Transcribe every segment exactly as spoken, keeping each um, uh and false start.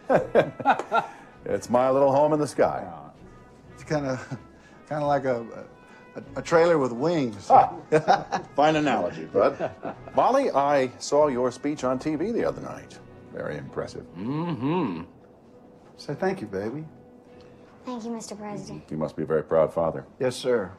It's my little home in the sky. It's kind of, kind of like a, a, a trailer with wings. Ah, fine analogy, bud. Molly, I saw your speech on T V the other night. Very impressive. Mm-hmm. Say thank you, baby. Thank you, Mister President. You must be a very proud father. Yes, sir.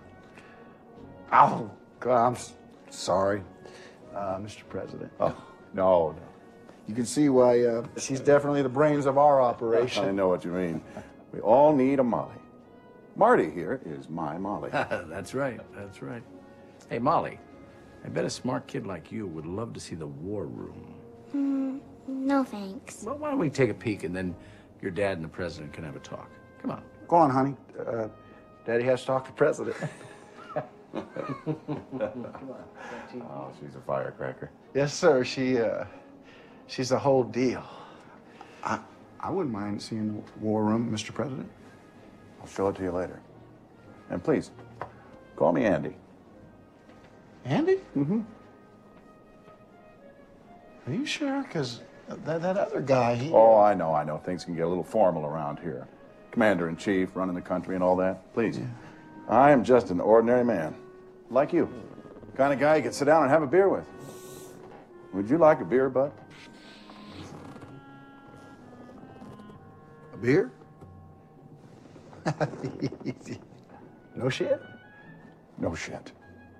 Oh, God, I'm s- sorry, uh, Mister President. Oh, no, no. You can see why uh, she's definitely the brains of our operation. I know what you mean. We all need a Molly. Marty here is my Molly. That's right, that's right. Hey, Molly, I bet a smart kid like you would love to see the war room. Mm, no, thanks. Well, why don't we take a peek and then your dad and the president can have a talk? Come on. Go on, honey. Uh, Daddy has to talk to the president. Oh, she's a firecracker. Yes, sir. She, uh, she's the whole deal. I, I wouldn't mind seeing the war room, Mister President. I'll show it to you later. And please, call me Andy. Andy? Mm-hmm. Are you sure? Because that, that other guy, he... Oh, I know, I know. Things can get a little formal around here. Commander-in-chief, running the country and all that. Please. Yeah. I am just an ordinary man, like you. The kind of guy you could sit down and have a beer with. Would you like a beer, bud? A beer? No shit? No shit.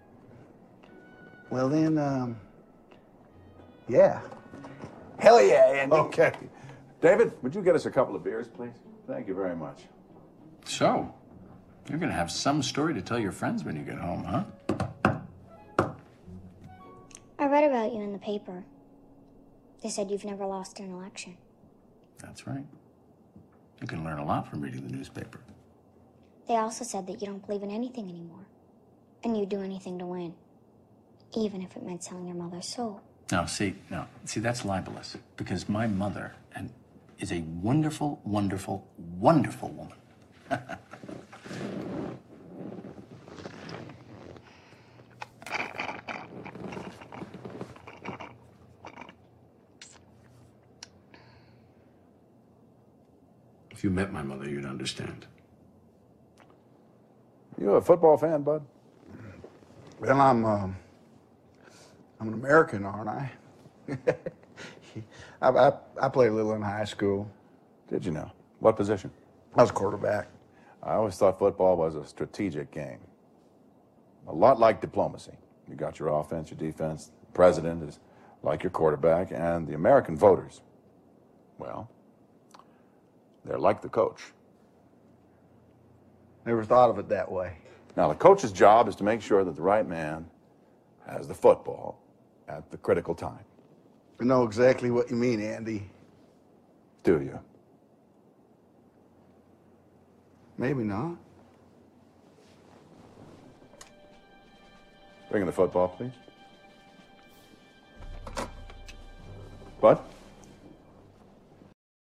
Well, then, um... yeah. Hell yeah, Andy. Okay. David, would you get us a couple of beers, please? Thank you very much. So, you're gonna have some story to tell your friends when you get home, huh? I read about you in the paper. They said you've never lost an election. That's right. You can learn a lot from reading the newspaper. They also said that you don't believe in anything anymore. And you'd do anything to win. Even if it meant selling your mother's soul. No, see, no. See, that's libelous. Because my mother and is a wonderful, wonderful, wonderful woman. If you met my mother, you'd understand. You a football fan, bud? Well, I'm, um, I'm an American, aren't I? I, I? I played a little in high school. Did you know? What position? I was a quarterback. I always thought football was a strategic game. A lot like diplomacy. You got your offense, your defense. The president is like your quarterback, and the American voters, well, they're like the coach. Never thought of it that way. Now, the coach's job is to make sure that the right man has the football at the critical time. I know exactly what you mean, Andy. Do you? Maybe not. Bring in the football, please. Bud?